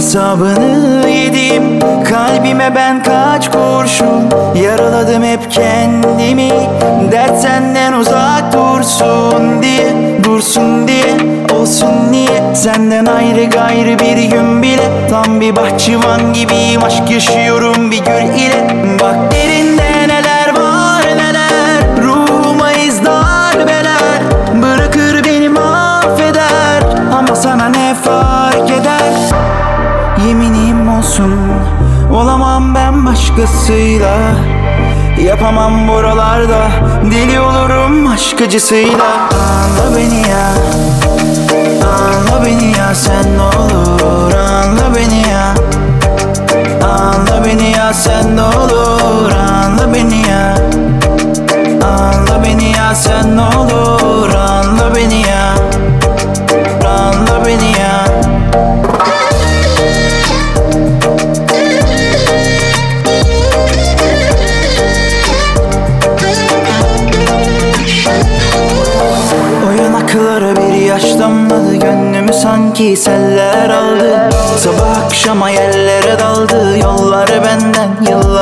hesabını yedim. Kalbime ben kaç kurşun yaraladım hep kendimi. Dert senden uzak dursun diye, dursun diye, olsun niye. Senden ayrı gayrı bir gün bile, tam bir bahçıvan gibiyim, aşk yaşıyorum bir gül ile. Bak derinde neler var neler, ruhuma iz darbeler. Bırakır beni mahveder, ama sana ne fark eder? Yeminim olsun, olamam ben başkasıyla. Yapamam buralarda, deli olurum aşk acısıyla. Anla beni ya, anla beni ya, sen ne olur anla beni ya. Anla beni ya, sen ne olur anla beni ya. Anla beni ya, sen ne olur anla beni ya. Anla beni ya. O yanaklara bir yaş damladı, gönlümü sanki seller aldı. Sabah akşama yerlere daldı, yolları benden yıllar